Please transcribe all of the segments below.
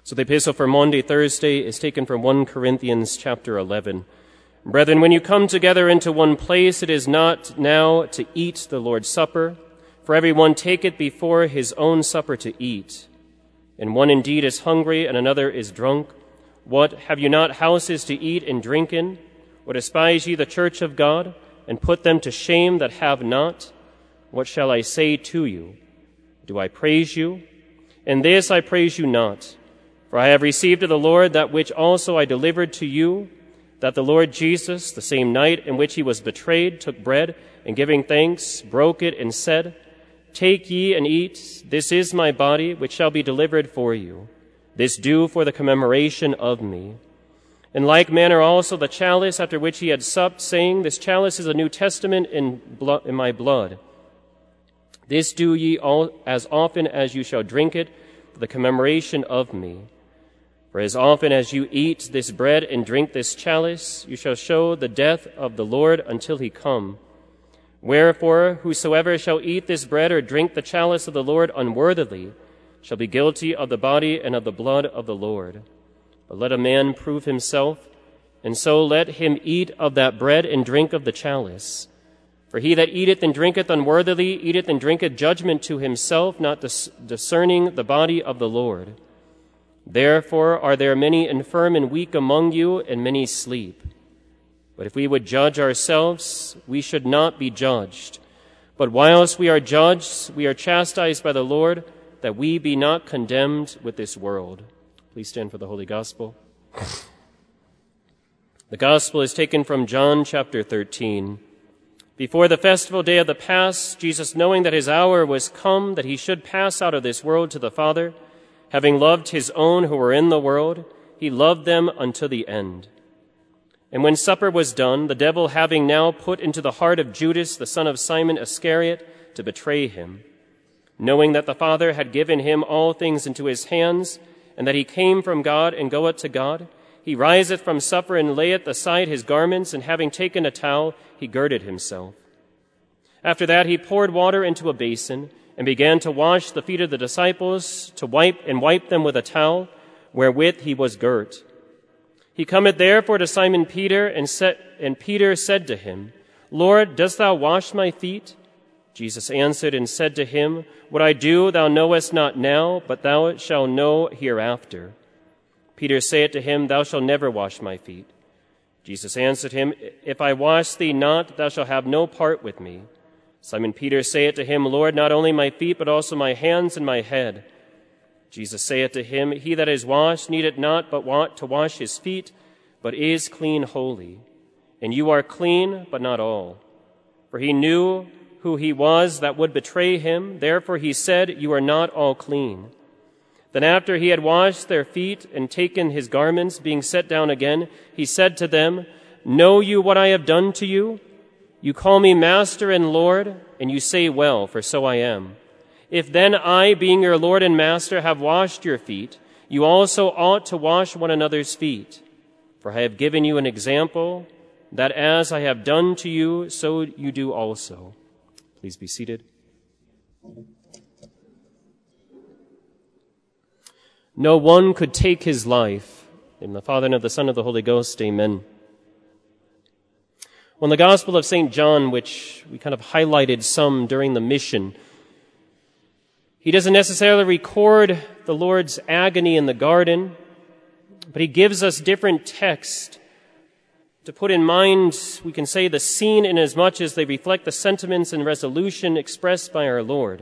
So the epistle for Maundy Thursday is taken from 1 Corinthians chapter 11. Brethren, when you come together into one place, it is not now to eat the Lord's Supper, for everyone taketh before his own supper to eat. And one indeed is hungry, and another is drunk. What, have you not houses to eat and drink in? Or despise ye the church of God, and put them to shame that have not? What shall I say to you? Do I praise you? In this I praise you not. For I have received of the Lord that which also I delivered to you, that the Lord Jesus, the same night in which he was betrayed, took bread, and giving thanks, broke it, and said, Take ye and eat, this is my body, which shall be delivered for you. This do for the commemoration of me. In like manner also the chalice after which he had supped, saying, This chalice is a New Testament in my blood. This do ye all as often as you shall drink it, for the commemoration of me. For as often as you eat this bread and drink this chalice, you shall show the death of the Lord until he come. Wherefore, whosoever shall eat this bread or drink the chalice of the Lord unworthily shall be guilty of the body and of the blood of the Lord. But let a man prove himself, and so let him eat of that bread and drink of the chalice. For he that eateth and drinketh unworthily eateth and drinketh judgment to himself, not discerning the body of the Lord. Therefore are there many infirm and weak among you, and many sleep. But if we would judge ourselves, we should not be judged. But whilst we are judged, we are chastised by the Lord, that we be not condemned with this world. Please stand for the Holy Gospel. The Gospel is taken from John chapter 13. Before the festival day of the Pasch, Jesus, knowing that his hour was come, that he should pass out of this world to the Father, having loved his own who were in the world, he loved them unto the end. And when supper was done, the devil having now put into the heart of Judas, the son of Simon Iscariot, to betray him, knowing that the Father had given him all things into his hands, and that he came from God and goeth to God, he riseth from supper and layeth aside his garments, and having taken a towel, he girded himself. After that he poured water into a basin, and began to wash the feet of the disciples, to wipe them with a towel, wherewith he was girt. He cometh therefore to Simon Peter, and Peter said to him, Lord, dost thou wash my feet? Jesus answered and said to him, What I do thou knowest not now, but thou shalt know hereafter. Peter saith to him, Thou shalt never wash my feet. Jesus answered him, If I wash thee not, thou shalt have no part with me. Simon Peter saith to him, Lord, not only my feet, but also my hands and my head. Jesus saith to him, He that is washed needeth not but to wash his feet, but is clean wholly. And you are clean, but not all. For he knew who he was that would betray him. Therefore he said, You are not all clean. Then after he had washed their feet and taken his garments, being set down again, he said to them, Know you what I have done to you? You call me Master and Lord, and you say well, for so I am. If then I, being your Lord and Master, have washed your feet, you also ought to wash one another's feet. For I have given you an example, that as I have done to you, so you do also. Please be seated. No one could take his life. In the Father, and of the Son, and of the Holy Ghost, amen. Well, in the Gospel of St. John, which we kind of highlighted some during the mission, he doesn't necessarily record the Lord's agony in the garden, but he gives us different texts to put in mind, we can say, the scene in as much as they reflect the sentiments and resolution expressed by our Lord.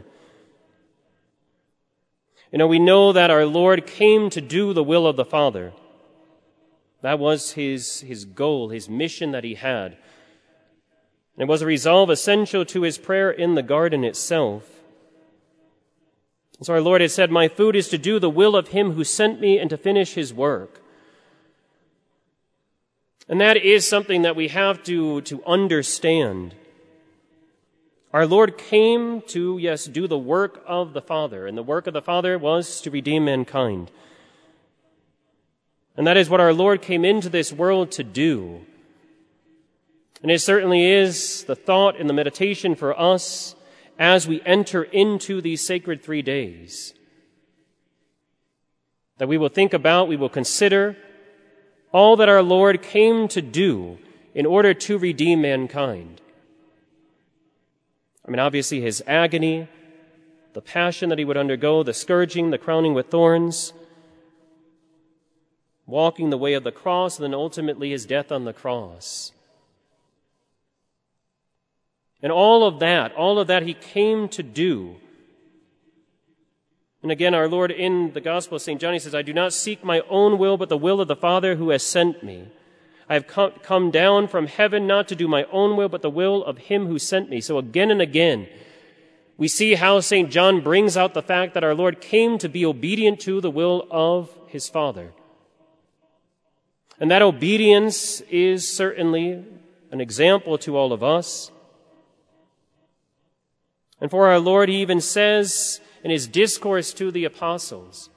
We know that our Lord came to do the will of the Father. That was his goal, his mission that he had. And it was a resolve essential to his prayer in the garden itself. And so our Lord had said, My food is to do the will of him who sent me and to finish his work. And that is something that we have to understand. Our Lord came to, do the work of the Father, and the work of the Father was to redeem mankind. And that is what our Lord came into this world to do. And it certainly is the thought and the meditation for us as we enter into these sacred 3 days. that we will think about, we will consider all that our Lord came to do in order to redeem mankind. Obviously his agony, the passion that he would undergo, the scourging, the crowning with thorns, walking the way of the cross, and then ultimately his death on the cross. And all of that he came to do. And again, our Lord in the Gospel of St. John, he says, I do not seek my own will, but the will of the Father who has sent me. I have come down from heaven not to do my own will, but the will of him who sent me. So again and again, we see how St. John brings out the fact that our Lord came to be obedient to the will of his Father. And that obedience is certainly an example to all of us. And for our Lord, he even says in his discourse to the apostles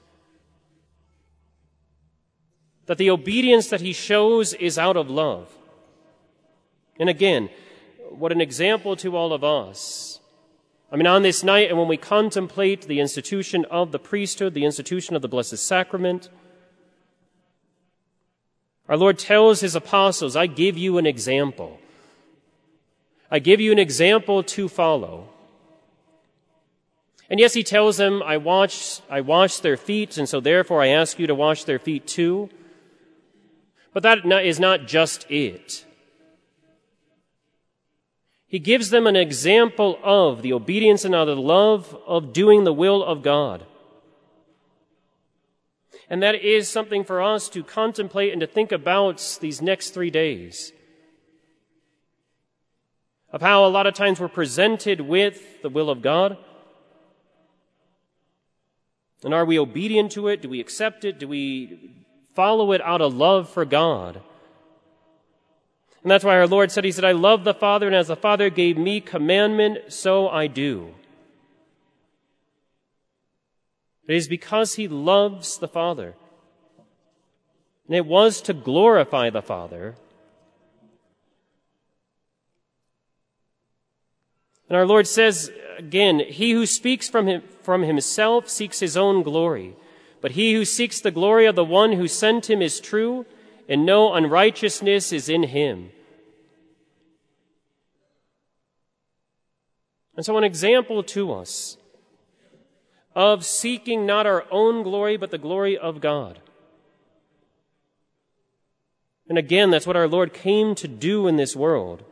that the obedience that he shows is out of love. And again, what an example to all of us. On this night, and when we contemplate the institution of the priesthood, the institution of the Blessed Sacrament, our Lord tells his apostles, I give you an example. I give you an example to follow. And yes, he tells them, I wash their feet, and so therefore I ask you to wash their feet too. But that is not just it. He gives them an example of the obedience and of the love of doing the will of God. And that is something for us to contemplate and to think about these next 3 days. Of how a lot of times we're presented with the will of God. And are we obedient to it? Do we accept it? Do we follow it out of love for God? And that's why our Lord said, he said, I love the Father, and as the Father gave me commandment, so I do. It is because he loves the Father. And it was to glorify the Father. And our Lord says, again, he who speaks from himself seeks his own glory. But he who seeks the glory of the one who sent him is true, and no unrighteousness is in him. And so an example to us of seeking not our own glory, but the glory of God. And again, that's what our Lord came to do in this world.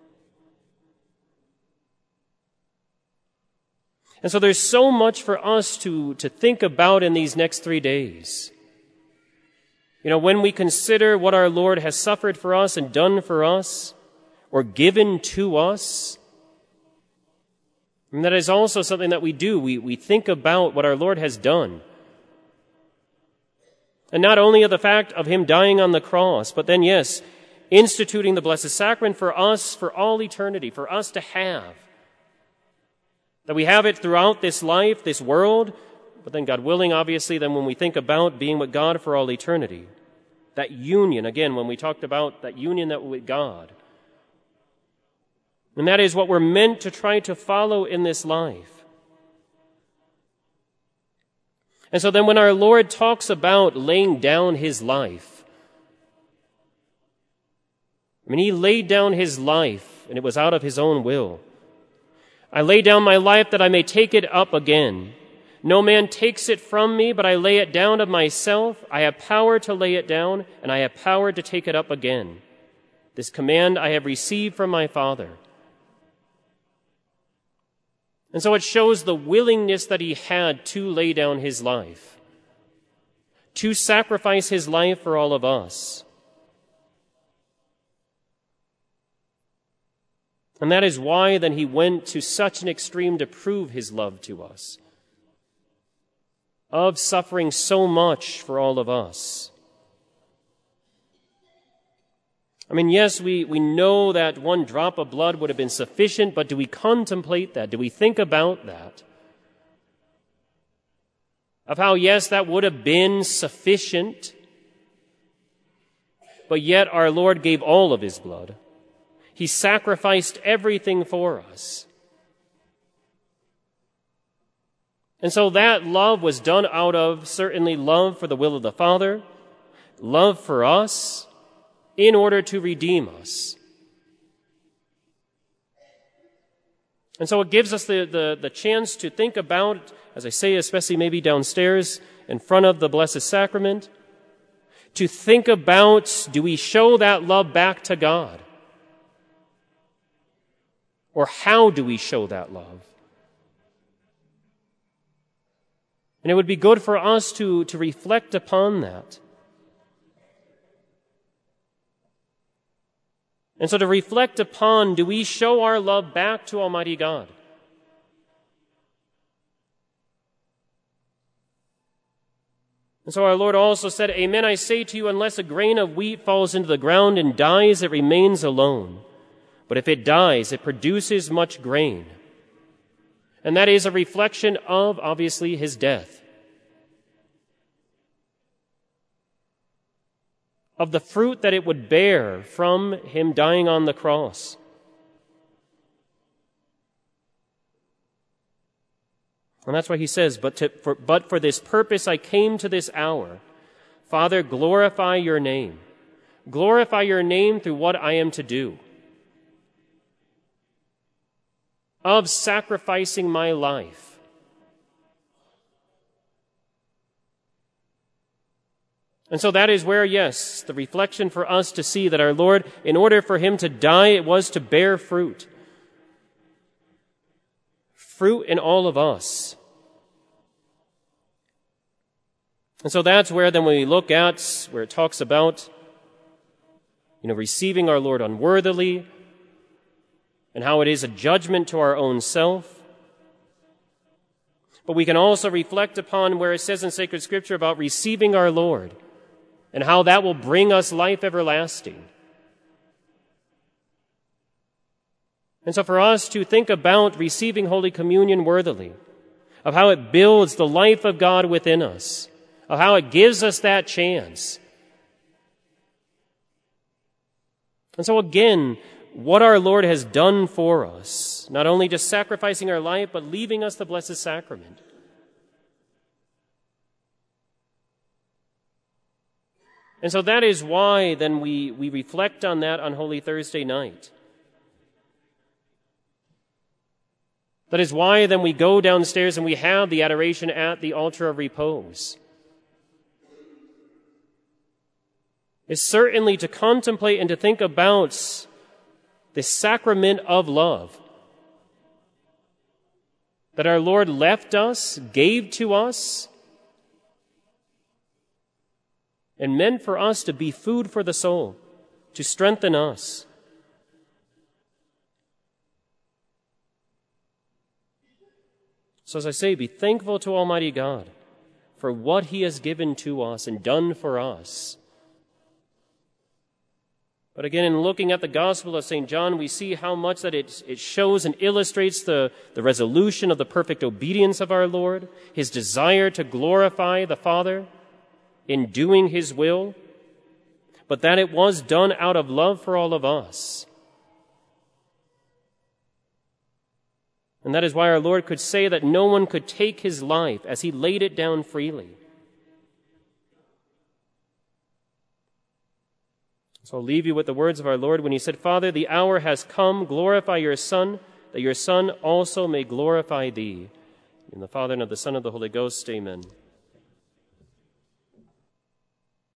And so there's so much for us to think about in these next 3 days. When we consider what our Lord has suffered for us and done for us, or given to us, and that is also something that we do. We think about what our Lord has done. And not only of the fact of him dying on the cross, but then, yes, instituting the Blessed Sacrament for us for all eternity, for us to have. That we have it throughout this life, this world, but then God willing, obviously, then when we think about being with God for all eternity. That union, again, when we talked about that union that with God. And that is what we're meant to try to follow in this life. And so then when our Lord talks about laying down his life, he laid down his life, and it was out of his own will. I lay down my life that I may take it up again. No man takes it from me, but I lay it down of myself. I have power to lay it down, and I have power to take it up again. This command I have received from my Father. And so it shows the willingness that he had to lay down his life, to sacrifice his life for all of us. And that is why then he went to such an extreme to prove his love to us, of suffering so much for all of us. Yes, we know that one drop of blood would have been sufficient, but do we contemplate that? Do we think about that? Of how, yes, that would have been sufficient, but yet our Lord gave all of his blood. He sacrificed everything for us. And so that love was done out of certainly love for the will of the Father, love for us, in order to redeem us. And so it gives us the chance to think about, as I say, especially maybe downstairs in front of the Blessed Sacrament, to think about, do we show that love back to God? Or how do we show that love? And it would be good for us to reflect upon that. And so to reflect upon, do we show our love back to Almighty God? And so our Lord also said, Amen, I say to you, unless a grain of wheat falls into the ground and dies, it remains alone. But if it dies, it produces much grain. And that is a reflection of, obviously, his death. Of the fruit that it would bear from him dying on the cross. And that's why he says, but for this purpose I came to this hour. Father, glorify your name. Glorify your name through what I am to do. Of sacrificing my life. And so that is where, yes, the reflection for us to see that our Lord, in order for him to die, it was to bear fruit. Fruit in all of us. And so that's where then when we look at where it talks about, receiving our Lord unworthily, and how it is a judgment to our own self. But we can also reflect upon where it says in sacred scripture about receiving our Lord, and how that will bring us life everlasting. And so for us to think about receiving Holy Communion worthily, of how it builds the life of God within us, of how it gives us that chance. And so again, what our Lord has done for us, not only just sacrificing our life, but leaving us the Blessed Sacrament. And so that is why then we reflect on that on Holy Thursday night. That is why then we go downstairs and we have the adoration at the altar of repose. Is certainly to contemplate and to think about the sacrament of love that our Lord left us, gave to us, and meant for us to be food for the soul, to strengthen us. So as I say, be thankful to Almighty God for what he has given to us and done for us. But again, in looking at the Gospel of St. John, we see how much that it shows and illustrates the resolution of the perfect obedience of our Lord, his desire to glorify the Father in doing his will, but that it was done out of love for all of us. And that is why our Lord could say that no one could take his life as he laid it down freely. So I'll leave you with the words of our Lord when he said, Father, the hour has come, glorify your Son, that your Son also may glorify thee. In the Father, and of the Son, and of the Holy Ghost, amen.